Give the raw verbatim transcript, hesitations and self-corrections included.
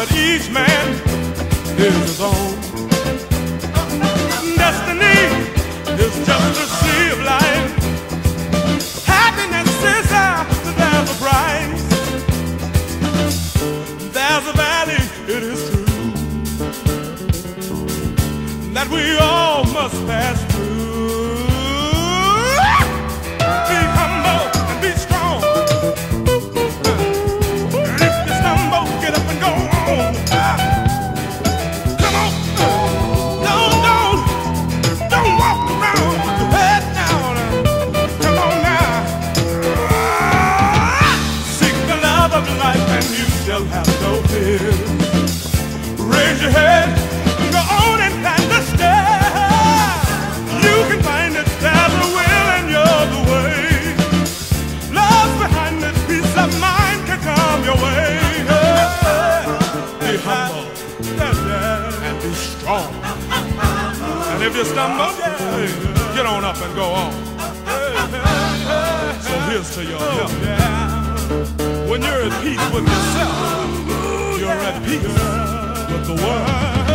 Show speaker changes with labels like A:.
A: that each man is his own. Destiny is just a sea of life. Happiness is there, there's a price. There's a valley, it is true, that we all must pass through. Be humble and be strong. And if you stumble, get up and go on. Come on. Don't, don't, don't walk around with your head down. Come on now. Seek the love of life and you shall have no fear. Raise your head and go on and climb the stairs. You can find it, there's a will and you're the way. Love's behind it, peace of mind can come your way. Be humble and be strong. And if you stumble, get on up and go on. So here's to your help. When you're at peace with yourself, you're at peace with the world.